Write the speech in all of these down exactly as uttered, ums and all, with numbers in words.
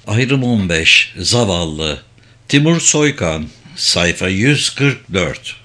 Ayrım on beş. Zavallı. Timur Soykan. Sayfa yüz kırk dört.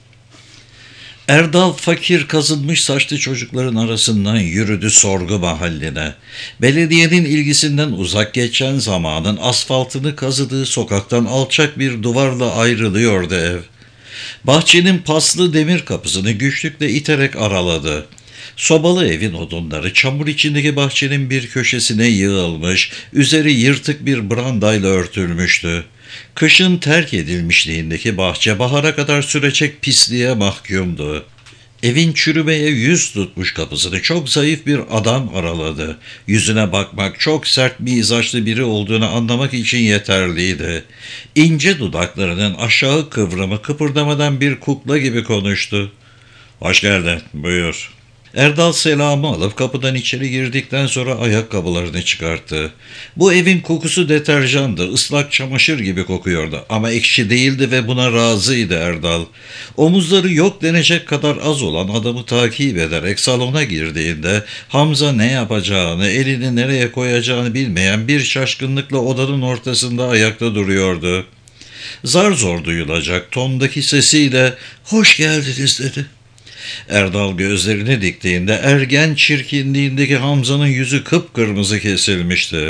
Erdal fakir kazınmış saçlı çocukların arasından yürüdü sorgu mahalline. Belediyenin ilgisinden uzak geçen zamanın asfaltını kazıdığı sokaktan alçak bir duvarla ayrılıyordu ev. Bahçenin paslı demir kapısını güçlükle iterek araladı. Sobalı evin odunları çamur içindeki bahçenin bir köşesine yığılmış, üzeri yırtık bir brandayla örtülmüştü. Kışın terk edilmişliğindeki bahçe bahara kadar sürecek pisliğe mahkumdu. Evin çürümeye yüz tutmuş kapısını çok zayıf bir adam araladı. Yüzüne bakmak çok sert mizaçlı biri olduğunu anlamak için yeterliydi. İnce dudaklarının aşağı kıvrımı kıpırdamadan bir kukla gibi konuştu. "Hoş geldin, buyur." Erdal selamı alıp kapıdan içeri girdikten sonra ayakkabılarını çıkarttı. Bu evin kokusu deterjandı, ıslak çamaşır gibi kokuyordu ama ekşi değildi ve buna razıydı Erdal. Omuzları yok denecek kadar az olan adamı takip ederek salona girdiğinde Hamza ne yapacağını, elini nereye koyacağını bilmeyen bir şaşkınlıkla odanın ortasında ayakta duruyordu. Zar zor duyulacak tondaki sesiyle "Hoş geldiniz" dedi. Erdal gözlerini diktiğinde ergen çirkinliğindeki Hamza'nın yüzü kıpkırmızı kesilmişti.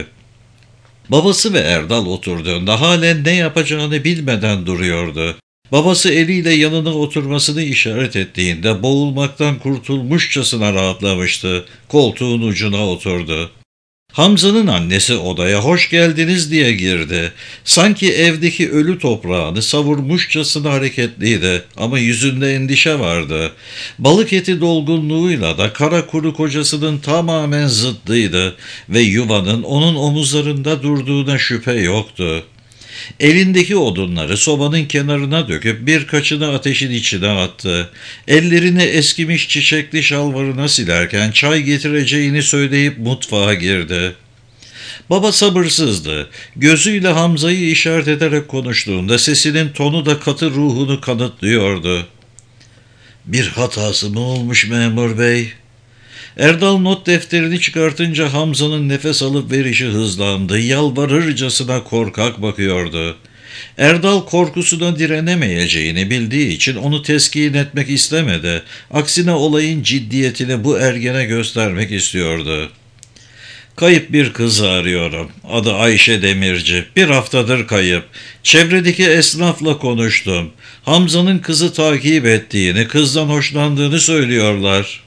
Babası ve Erdal oturduğunda halen ne yapacağını bilmeden duruyordu. Babası eliyle yanına oturmasını işaret ettiğinde boğulmaktan kurtulmuşçasına rahatlamıştı. Koltuğun ucuna oturdu. Hamza'nın annesi odaya "hoş geldiniz" diye girdi. Sanki evdeki ölü toprağını savurmuşçasına hareketliydi ama yüzünde endişe vardı. Balık eti dolgunluğuyla da kara kuru kocasının tamamen zıttıydı ve yuvanın onun omuzlarında durduğuna şüphe yoktu. Elindeki odunları sobanın kenarına döküp birkaçını ateşin içine attı. Ellerini eskimiş çiçekli şalvarına silerken çay getireceğini söyleyip mutfağa girdi. Baba sabırsızdı. Gözüyle Hamza'yı işaret ederek konuştuğunda sesinin tonu da katı ruhunu kanıtlıyordu. "Bir hatası mı olmuş memur bey?" Erdal not defterini çıkartınca Hamza'nın nefes alıp verişi hızlandı. Yalvarırcasına korkak bakıyordu. Erdal korkusuna direnemeyeceğini bildiği için onu teskin etmek istemedi. Aksine olayın ciddiyetini bu ergene göstermek istiyordu. "Kayıp bir kızı arıyorum. Adı Ayşe Demirci. Bir haftadır kayıp. Çevredeki esnafla konuştum. Hamza'nın kızı takip ettiğini, kızdan hoşlandığını söylüyorlar."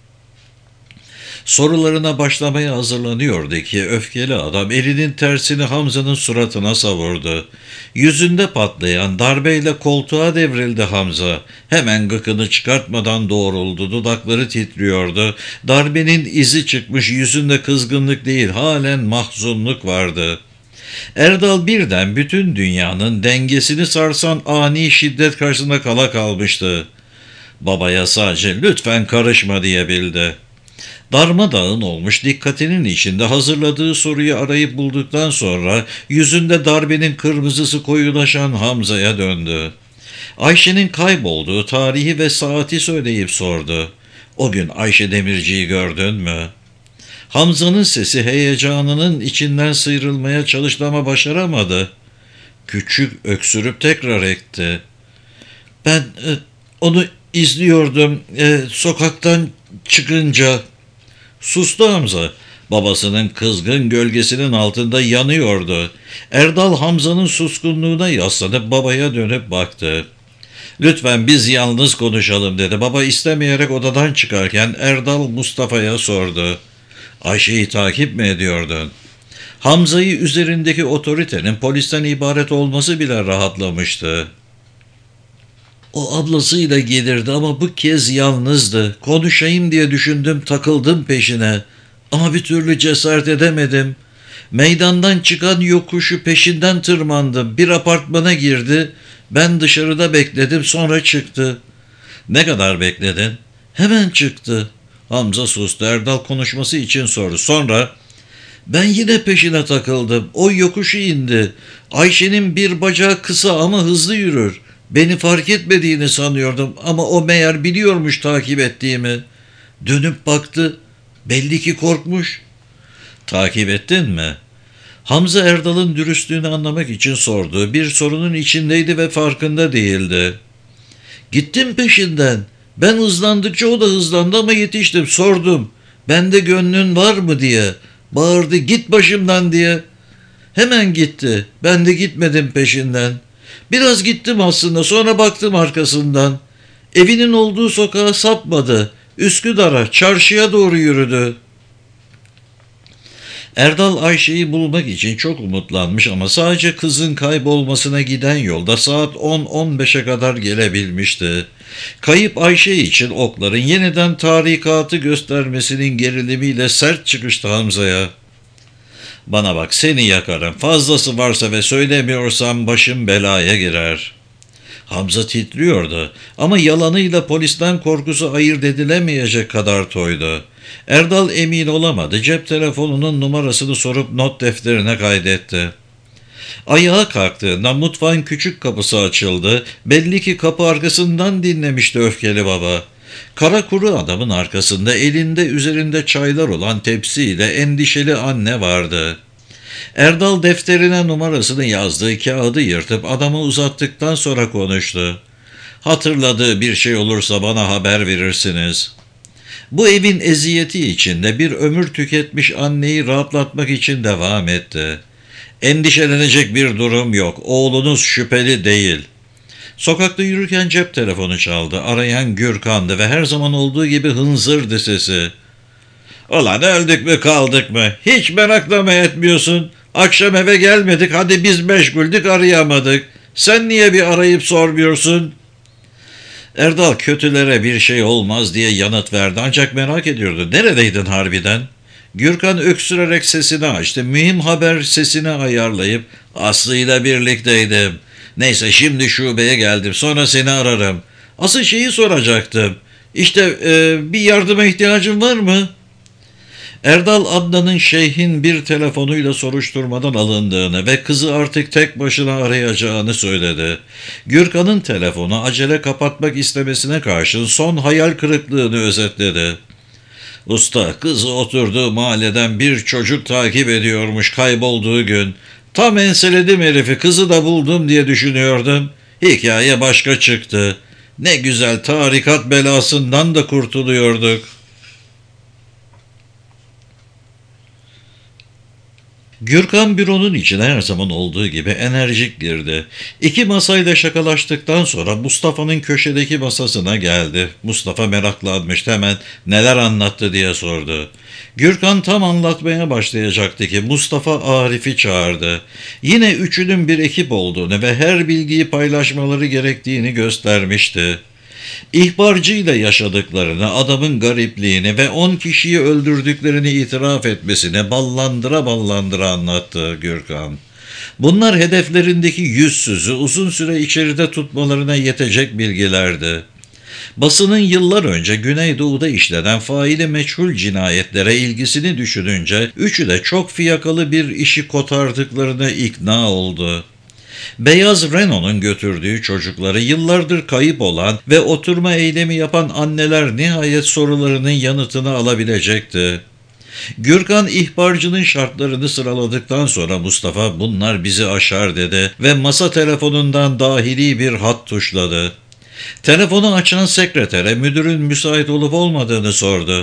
Sorularına başlamaya hazırlanıyordu ki öfkeli adam elinin tersini Hamza'nın suratına savurdu. Yüzünde patlayan darbeyle koltuğa devrildi Hamza. Hemen gıkını çıkartmadan doğruldu, dudakları titriyordu. Darbenin izi çıkmış, yüzünde kızgınlık değil, halen mahzunluk vardı. Erdal birden bütün dünyanın dengesini sarsan ani şiddet karşısında kala kalmıştı. Babaya sadece "lütfen karışma" diyebildi. Darmadağın olmuş dikkatinin içinde hazırladığı soruyu arayıp bulduktan sonra yüzünde darbenin kırmızısı koyulaşan Hamza'ya döndü. Ayşe'nin kaybolduğu tarihi ve saati söyleyip sordu. "O gün Ayşe Demirci'yi gördün mü?" Hamza'nın sesi heyecanının içinden sıyrılmaya çalıştı ama başaramadı. Küçük öksürüp tekrar etti. "Ben e, onu izliyordum e, sokaktan çıkınca." Sustu Hamza. Babasının kızgın gölgesinin altında yanıyordu. Erdal Hamza'nın suskunluğuna yaslanıp babaya dönüp baktı. "Lütfen biz yalnız konuşalım" dedi. Baba istemeyerek odadan çıkarken Erdal Mustafa'ya sordu. "Ayşe'yi takip mi ediyordun?" Hamza'yı üzerindeki otoritenin polisten ibaret olması bile rahatlamıştı. "O ablasıyla gelirdi ama bu kez yalnızdı. Konuşayım diye düşündüm, takıldım peşine. Ama bir türlü cesaret edemedim. Meydandan çıkan yokuşu peşinden tırmandım. Bir apartmana girdi. Ben dışarıda bekledim, sonra çıktı." "Ne kadar bekledin?" "Hemen çıktı." Hamza sustu. Erdal konuşması için sordu. Sonra "Ben yine peşine takıldım. O yokuşu indi. Ayşe'nin bir bacağı kısa ama hızlı yürür. Beni fark etmediğini sanıyordum ama o meğer biliyormuş takip ettiğimi. Dönüp baktı. Belli ki korkmuş." "Takip ettin mi?" Hamza Erdal'ın dürüstlüğünü anlamak için sordu. Bir sorunun içindeydi ve farkında değildi. Gittim peşinden. Ben hızlandıkça o da hızlandı ama yetiştim. Sordum. Bende gönlün var mı diye. Bağırdı git başımdan diye. Hemen gitti. Ben de gitmedim peşinden. Biraz gittim aslında, sonra baktım arkasından. Evinin olduğu sokağa sapmadı. Üsküdar'a, çarşıya doğru yürüdü. Erdal Ayşe'yi bulmak için çok umutlanmış ama sadece kızın kaybolmasına giden yolda saat on on beşe kadar gelebilmişti. Kayıp Ayşe için okların yeniden tarikatı göstermesinin gerilimiyle sert çıkıştı Hamza'ya. Bana bak, seni yakarım. Fazlası varsa ve söylemiyorsam başım belaya girer. Hamza titriyordu ama yalanıyla polisten korkusu ayırt edilemeyecek kadar toydu. Erdal emin olamadı. Cep telefonunun numarasını sorup not defterine kaydetti. Ayağa kalktığında mutfağın küçük kapısı açıldı. Belli ki kapı arkasından dinlemişti öfkeli baba. Kara kuru adamın arkasında elinde üzerinde çaylar olan tepsiyle endişeli anne vardı. Erdal defterine numarasını yazdığı kağıdı yırtıp adamı uzattıktan sonra konuştu. Hatırladığı bir şey olursa bana haber verirsiniz. Bu evin eziyeti içinde bir ömür tüketmiş anneyi rahatlatmak için devam etti. Endişelenecek bir durum yok. Oğlunuz şüpheli değil. Sokakta yürürken cep telefonu çaldı. Arayan Gürkan'dı ve her zaman olduğu gibi hınzırdı sesi. Ulan öldük mü kaldık mı? Hiç merakla mı etmiyorsun? Akşam eve gelmedik, hadi biz meşguldük arayamadık. Sen niye bir arayıp sormuyorsun? Erdal kötülere bir şey olmaz diye yanıt verdi ancak merak ediyordu. Neredeydin harbiden? Gürkan öksürerek sesini açtı. Mühim haber sesini ayarlayıp Aslı ile birlikteydim. Neyse şimdi şubeye geldim, sonra seni ararım. Asıl şeyi soracaktım. İşte e, bir yardıma ihtiyacın var mı? Erdal Adnan'ın şeyhin bir telefonuyla soruşturmadan alındığını ve kızı artık tek başına arayacağını söyledi. Gürkan'ın telefonu acele kapatmak istemesine karşın son hayal kırıklığını özetledi. Usta, kızı oturduğu mahalleden bir çocuk takip ediyormuş kaybolduğu gün. Tam enseledim herifi, kızı da buldum diye düşünüyordum. Hikaye başka çıktı. Ne güzel tarikat belasından da kurtuluyorduk. Gürkan büronun içine her zaman olduğu gibi enerjik girdi. İki masayla şakalaştıktan sonra Mustafa'nın köşedeki masasına geldi. Mustafa meraklanmış, hemen neler anlattı diye sordu. Gürkan tam anlatmaya başlayacaktı ki Mustafa Arif'i çağırdı. Yine üçünün bir ekip olduğunu ve her bilgiyi paylaşmaları gerektiğini göstermişti. İhbarcıyla yaşadıklarını, adamın garipliğini ve on kişiyi öldürdüklerini itiraf etmesini ballandıra ballandıra anlattı Gürkan. Bunlar hedeflerindeki yüzsüzü uzun süre içeride tutmalarına yetecek bilgilerdi. Basının yıllar önce Güneydoğu'da işlenen faili meçhul cinayetlere ilgisini düşününce üçü de çok fiyakalı bir işi kotardıklarına ikna oldu. Beyaz Renault'un götürdüğü çocukları yıllardır kayıp olan ve oturma eylemi yapan anneler nihayet sorularının yanıtını alabilecekti. Gürkan ihbarcının şartlarını sıraladıktan sonra Mustafa bunlar bizi aşar dedi ve masa telefonundan dahili bir hat tuşladı. Telefonu açan sekretere müdürün müsait olup olmadığını sordu.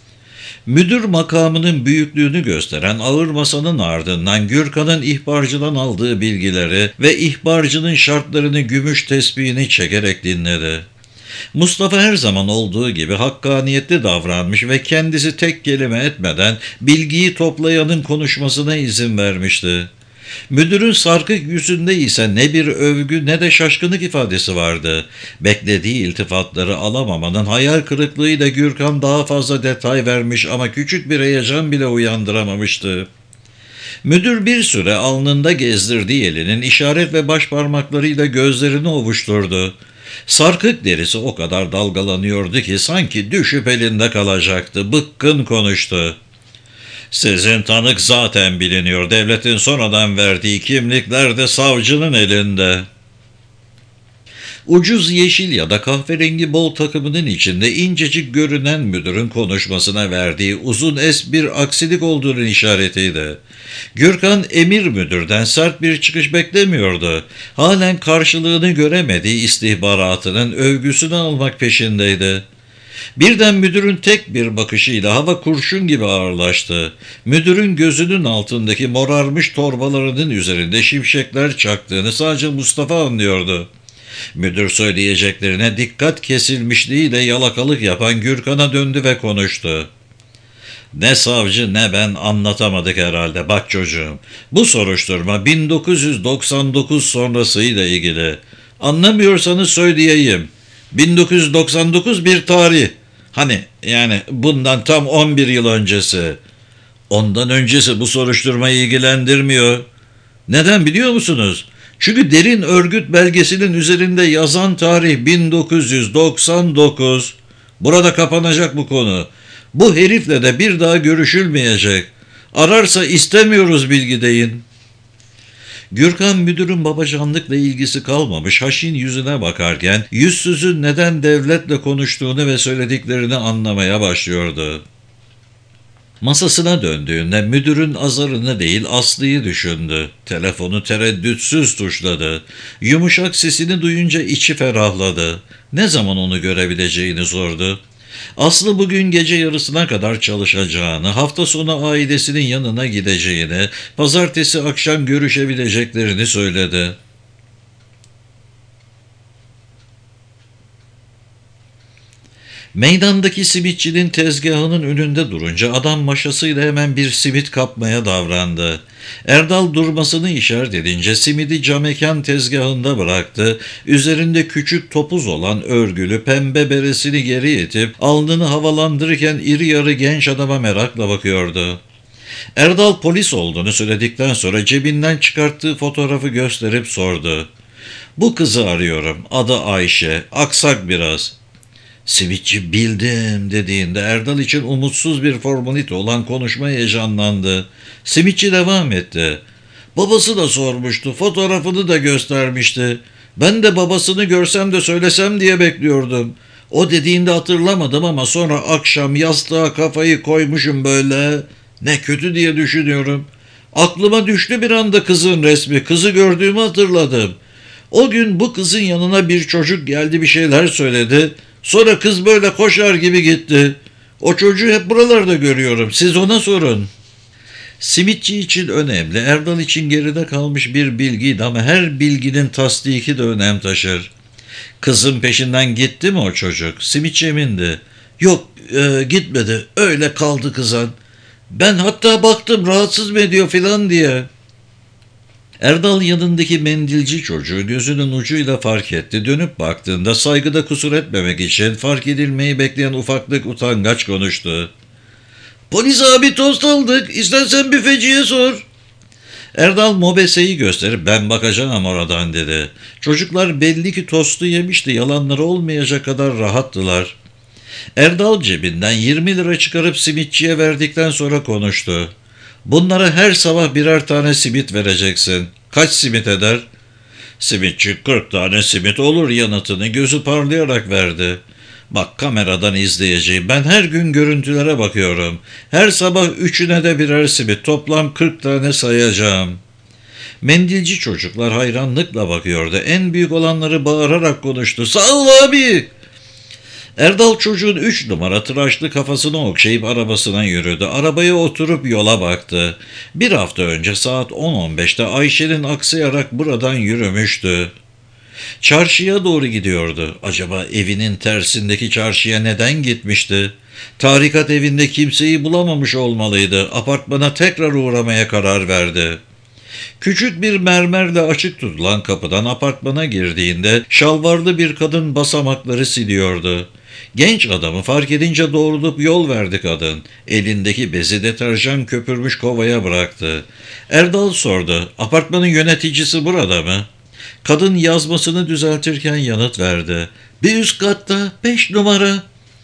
Müdür makamının büyüklüğünü gösteren ağır masanın ardından Gürkan'ın ihbarcıdan aldığı bilgileri ve ihbarcının şartlarını gümüş tesbihini çekerek dinledi. Mustafa her zaman olduğu gibi hakkaniyetli davranmış ve kendisi tek kelime etmeden bilgiyi toplayanın konuşmasına izin vermişti. Müdürün sarkık yüzünde ise ne bir övgü ne de şaşkınlık ifadesi vardı. Beklediği iltifatları alamamanın hayal kırıklığıyla Gürkan daha fazla detay vermiş ama küçük bir heyecan bile uyandıramamıştı. Müdür bir süre alnında gezdirdiği elinin işaret ve baş parmaklarıyla gözlerini ovuşturdu. Sarkık derisi o kadar dalgalanıyordu ki sanki düşüp elinde kalacaktı. Bıkkın konuştu. Sizin tanık zaten biliniyor. Devletin sonradan verdiği kimlikler de savcının elinde. Ucuz yeşil ya da kahverengi bol takımının içinde incecik görünen müdürün konuşmasına verdiği uzun es bir aksilik olduğunun işaretiydi. Gürkan emir müdürden sert bir çıkış beklemiyordu. Halen karşılığını göremediği istihbaratının övgüsünü almak peşindeydi. Birden müdürün tek bir bakışıyla hava kurşun gibi ağırlaştı. Müdürün gözünün altındaki morarmış torbalarının üzerinde şimşekler çaktığını sadece Mustafa anlıyordu. Müdür söyleyeceklerine dikkat kesilmişliğiyle yalakalık yapan Gürkan'a döndü ve konuştu. Ne savcı ne ben anlatamadık herhalde. Bak çocuğum, bu soruşturma bin dokuz yüz doksan dokuz sonrasıyla ilgili. Anlamıyorsanız söyleyeyim. bin dokuz yüz doksan dokuz bir tarih. Hani yani bundan tam on bir yıl öncesi. Ondan öncesi bu soruşturmayı ilgilendirmiyor. Neden biliyor musunuz? Çünkü derin örgüt belgesinin üzerinde yazan tarih bin dokuz yüz doksan dokuz. Burada kapanacak bu konu. Bu herifle de bir daha görüşülmeyecek. Ararsa istemiyoruz bilgi deyin. Gürkan müdürün babacanlıkla ilgisi kalmamış haşin yüzüne bakarken yüzsüzün neden devletle konuştuğunu ve söylediklerini anlamaya başlıyordu. Masasına döndüğünde müdürün azarını değil Aslı'yı düşündü. Telefonu tereddütsüz tuşladı. Yumuşak sesini duyunca içi ferahladı. Ne zaman onu görebileceğini sordu. Aslı bugün gece yarısına kadar çalışacağını, hafta sonu ailesinin yanına gideceğini, pazartesi akşam görüşebileceklerini söyledi. Meydandaki simitçinin tezgahının önünde durunca adam maşasıyla hemen bir simit kapmaya davrandı. Erdal durmasını işaret edince simidi camekan tezgahında bıraktı. Üzerinde küçük topuz olan örgülü pembe beresini geri itip alnını havalandırırken iri yarı genç adama merakla bakıyordu. Erdal polis olduğunu söyledikten sonra cebinden çıkarttığı fotoğrafı gösterip sordu. "Bu kızı arıyorum. Adı Ayşe. Aksak biraz." Simitçi "bildim" dediğinde Erdal için umutsuz bir formalite olan konuşma heyecanlandı. Simitçi devam etti. "Babası da sormuştu, fotoğrafını da göstermişti. Ben de babasını görsem de söylesem diye bekliyordum. O dediğinde hatırlamadım ama sonra akşam yastığa kafayı koymuşum böyle. Ne kötü diye düşünüyorum. Aklıma düştü bir anda kızın resmi, kızı gördüğümü hatırladım. O gün bu kızın yanına bir çocuk geldi, bir şeyler söyledi. Sonra kız böyle koşar gibi gitti. O çocuğu hep buralarda görüyorum. Siz ona sorun." Simitçi için önemli, Erdal için geride kalmış bir bilgiydi ama her bilginin tasdiki de önem taşır. "Kızın peşinden gitti mi o çocuk?" Simitçi emindi. "Yok, e, gitmedi. Öyle kaldı kızan. Ben hatta baktım rahatsız mı ediyor filan diye." Erdal yanındaki mendilci çocuğu gözünün ucuyla fark etti. Dönüp baktığında saygıda kusur etmemek için fark edilmeyi bekleyen ufaklık utangaç konuştu. "Polis abi, tost aldık. İstersen büfeciye sor." Erdal mobeseyi gösterip "ben bakacağım oradan" dedi. Çocuklar belli ki tostu yemişti. Yalanları olmayacak kadar rahattılar. Erdal cebinden yirmi lira çıkarıp simitçiye verdikten sonra konuştu. "Bunlara her sabah birer tane simit vereceksin. Kaç simit eder?" Simitçi kırk tane simit olur yanıtını gözü parlayarak verdi. "Bak, kameradan izleyeceğim. Ben her gün görüntülere bakıyorum. Her sabah üçüne de birer simit. Toplam kırk tane sayacağım." Mendilci çocuklar hayranlıkla bakıyordu. En büyük olanları bağırarak konuştu. "Sağ ol abi!" Erdal çocuğun üç numara tıraşlı kafasını okşayıp arabasına yürüdü. Arabaya oturup yola baktı. Bir hafta önce saat on on beşte Ayşe'nin aksayarak buradan yürümüştü. Çarşıya doğru gidiyordu. Acaba evinin tersindeki çarşıya neden gitmişti? Tarikat evinde kimseyi bulamamış olmalıydı. Apartmana tekrar uğramaya karar verdi. Küçük bir mermerle açık tutulan kapıdan apartmana girdiğinde şalvarlı bir kadın basamakları siliyordu. Genç adamı fark edince doğrulup yol verdi kadın. Elindeki bezi deterjan köpürmüş kovaya bıraktı. Erdal sordu. "Apartmanın yöneticisi burada mı?" Kadın yazmasını düzeltirken yanıt verdi. "Bir üst katta, beş numara."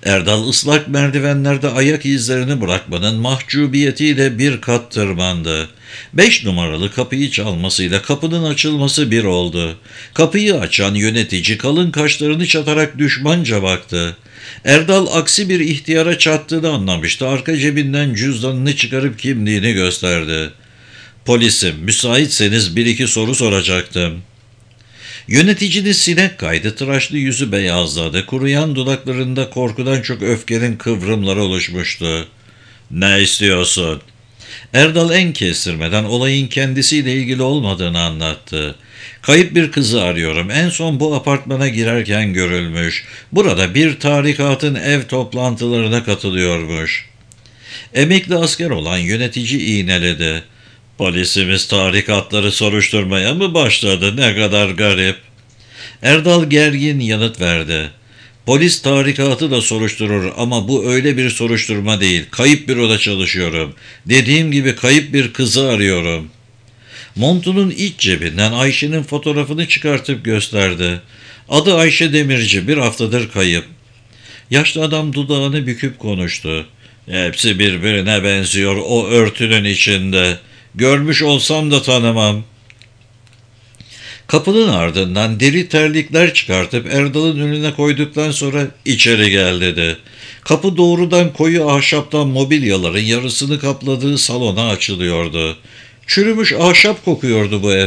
Erdal ıslak merdivenlerde ayak izlerini bırakmanın mahcubiyetiyle bir kat tırmandı. Beş numaralı kapıyı çalmasıyla kapının açılması bir oldu. Kapıyı açan yönetici kalın kaşlarını çatarak düşmanca baktı. Erdal aksi bir ihtiyara çattığını anlamıştı. Arka cebinden cüzdanını çıkarıp kimliğini gösterdi. Polisim, müsaitseniz bir iki soru soracaktım. Yöneticinin sinek kaydı, tıraşlı yüzü beyazladı. Kuruyan dudaklarında korkudan çok öfkenin kıvrımları oluşmuştu. Ne istiyorsun? Erdal en kestirmeden olayın kendisiyle ilgili olmadığını anlattı. Kayıp bir kızı arıyorum. En son bu apartmana girerken görülmüş. Burada bir tarikatın ev toplantılarına katılıyormuş. Emekli asker olan yönetici iğneledi. Polisimiz tarikatları soruşturmaya mı başladı? Ne kadar garip. Erdal gergin yanıt verdi. Polis tarikatı da soruşturur ama bu öyle bir soruşturma değil. Kayıp büroda çalışıyorum. Dediğim gibi kayıp bir kızı arıyorum. Montunun iç cebinden Ayşe'nin fotoğrafını çıkartıp gösterdi. Adı Ayşe Demirci, bir haftadır kayıp. Yaşlı adam dudağını büküp konuştu. Hepsi birbirine benziyor o örtünün içinde. Görmüş olsam da tanımam. Kapının ardından deri terlikler çıkartıp Erdal'ın önüne koyduktan sonra içeri gel dedi. Kapı doğrudan koyu ahşaptan mobilyaların yarısını kapladığı salona açılıyordu. Çürümüş ahşap kokuyordu bu ev.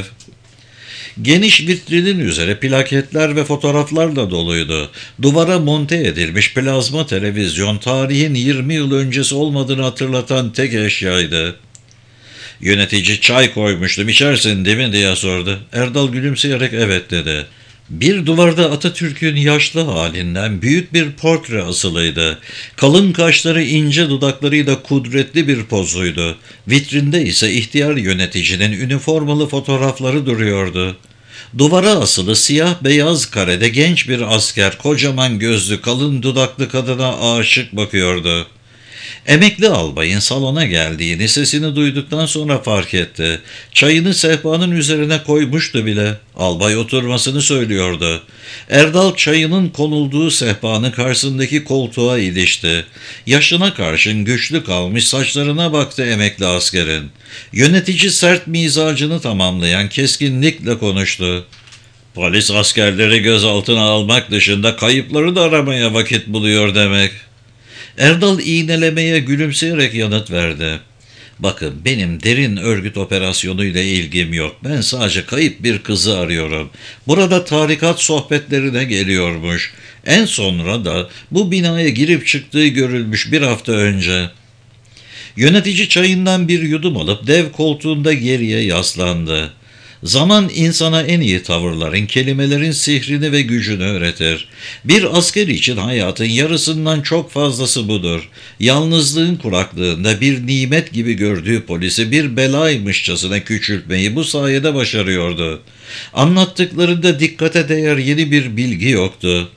Geniş vitrinin üzeri plaketler ve fotoğraflarla doluydu. Duvara monte edilmiş plazma televizyon tarihin yirmi yıl öncesi olmadığını hatırlatan tek eşyaydı. Yönetici çay koymuştum, içersin değil mi diye sordu. Erdal gülümseyerek evet dedi. Bir duvarda Atatürk'ün yaşlı halinden büyük bir portre asılıydı. Kalın kaşları ince dudaklarıyla kudretli bir pozuydu. Vitrinde ise ihtiyar yöneticinin üniformalı fotoğrafları duruyordu. Duvara asılı siyah beyaz karede genç bir asker kocaman gözlü kalın dudaklı kadına aşık bakıyordu. Emekli albayın salona geldiğini sesini duyduktan sonra fark etti. Çayını sehpanın üzerine koymuştu bile. Albay oturmasını söylüyordu. Erdal çayının konulduğu sehpanın karşısındaki koltuğa ilişti. Yaşına karşın güçlü kalmış saçlarına baktı emekli askerin. Yönetici sert mizacını tamamlayan keskinlikle konuştu. Polis askerleri gözaltına almak dışında kayıpları da aramaya vakit buluyor demek. Erdal iğnelemeye gülümseyerek yanıt verdi. Bakın benim derin örgüt operasyonuyla ilgim yok. Ben sadece kayıp bir kızı arıyorum. Burada tarikat sohbetlerine geliyormuş. En sonra da bu binaya girip çıktığı görülmüş bir hafta önce. Yönetici çayından bir yudum alıp dev koltuğunda geriye yaslandı. Zaman insana en iyi tavırların, kelimelerin sihrini ve gücünü öğretir. Bir asker için hayatın yarısından çok fazlası budur. Yalnızlığın kuraklığında bir nimet gibi gördüğü polisi bir belaymışçasına küçültmeyi bu sayede başarıyordu. Anlattıklarında dikkate değer yeni bir bilgi yoktu.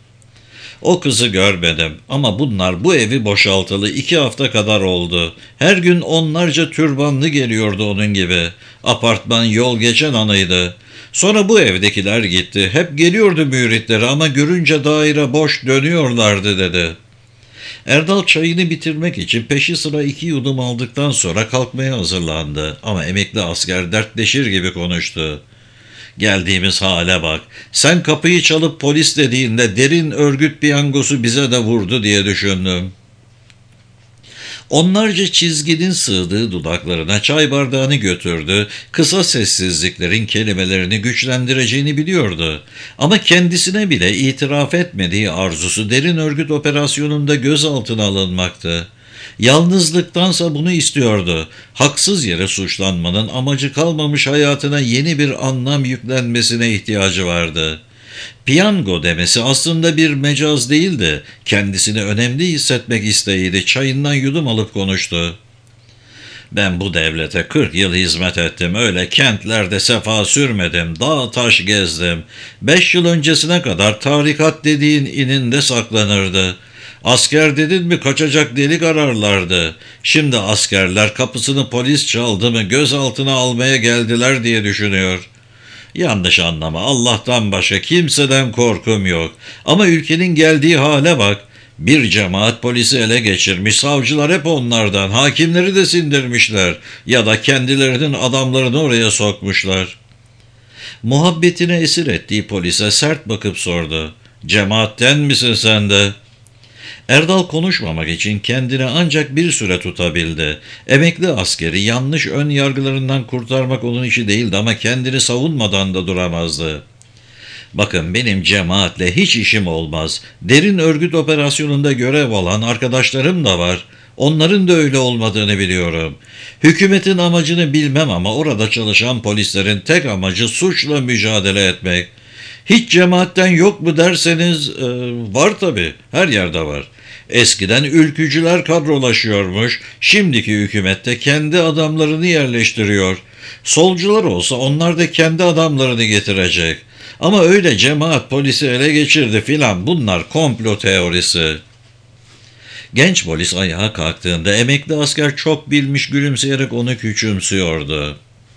O kızı görmedim ama bunlar bu evi boşaltalı iki hafta kadar oldu. Her gün onlarca türbanlı geliyordu onun gibi. Apartman yol geçen anıydı. Sonra bu evdekiler gitti. Hep geliyordu müritleri ama görünce daire boş dönüyorlardı dedi. Erdal çayını bitirmek için peşi sıra iki yudum aldıktan sonra kalkmaya hazırlandı. Ama emekli asker dertleşir gibi konuştu. Geldiğimiz hale bak. Sen kapıyı çalıp polis dediğinde derin örgüt piyangosu bize de vurdu diye düşündüm. Onlarca çizginin sığdığı dudaklarına çay bardağını götürdü. Kısa sessizliklerin kelimelerini güçlendireceğini biliyordu. Ama kendisine bile itiraf etmediği arzusu derin örgüt operasyonunda gözaltına alınmaktı. Yalnızlıktansa bunu istiyordu. Haksız yere suçlanmanın amacı kalmamış hayatına yeni bir anlam yüklenmesine ihtiyacı vardı. Piyango demesi aslında bir mecaz değildi. Kendisini önemli hissetmek isteğiydi. Çayından yudum alıp konuştu. Ben bu devlete kırk yıl hizmet ettim. Öyle kentlerde sefa sürmedim. Dağ taş gezdim. Beş yıl öncesine kadar tarikat dediğin ininde saklanırdı. Asker dedin mi kaçacak delik ararlardı. Şimdi askerler kapısını polis çaldı mı gözaltına almaya geldiler diye düşünüyor. Yanlış anlama, Allah'tan başka kimseden korkum yok. Ama ülkenin geldiği hale bak. Bir cemaat polisi ele geçirmiş, savcılar hep onlardan, hakimleri de sindirmişler ya da kendilerinin adamlarını oraya sokmuşlar. Muhabbetine esir ettiği polise sert bakıp sordu. Cemaatten misin sen de? Erdal konuşmamak için kendini ancak bir süre tutabildi. Emekli askeri yanlış ön yargılarından kurtarmak onun işi değildi ama kendini savunmadan da duramazdı. Bakın benim cemaatle hiç işim olmaz. Derin örgüt operasyonunda görev alan arkadaşlarım da var. Onların da öyle olmadığını biliyorum. Hükümetin amacını bilmem ama orada çalışan polislerin tek amacı suçla mücadele etmek. Hiç cemaatten yok mu derseniz e, var tabii, her yerde var. Eskiden ülkücüler kadrolaşıyormuş, şimdiki hükümette kendi adamlarını yerleştiriyor. Solcular olsa onlar da kendi adamlarını getirecek. Ama öyle cemaat polisi ele geçirdi filan, bunlar komplo teorisi. Genç polis ayağa kalktığında emekli asker çok bilmiş gülümseyerek onu küçümsüyordu.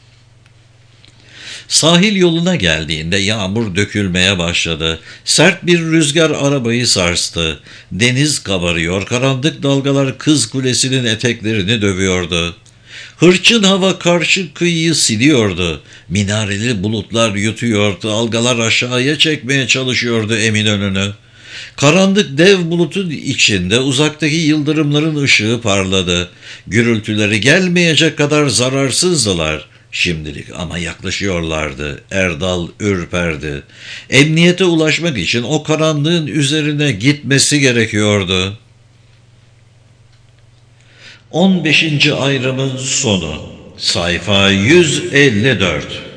Sahil yoluna geldiğinde yağmur dökülmeye başladı. Sert bir rüzgar arabayı sarstı. Deniz kabarıyor, karanlık dalgalar Kız Kulesi'nin eteklerini dövüyordu. Hırçın hava karşı kıyıyı siliyordu. Minareli bulutlar yutuyor, dalgalar aşağıya çekmeye çalışıyordu Eminönü'nü. Karanlık dev bulutun içinde uzaktaki yıldırımların ışığı parladı. Gürültüleri gelmeyecek kadar zararsızdılar. Şimdilik ama yaklaşıyorlardı. Erdal ürperdi. Emniyete ulaşmak için o karanlığın üzerine gitmesi gerekiyordu. on beşinci ayrımın sonu. Sayfa yüz elli dört.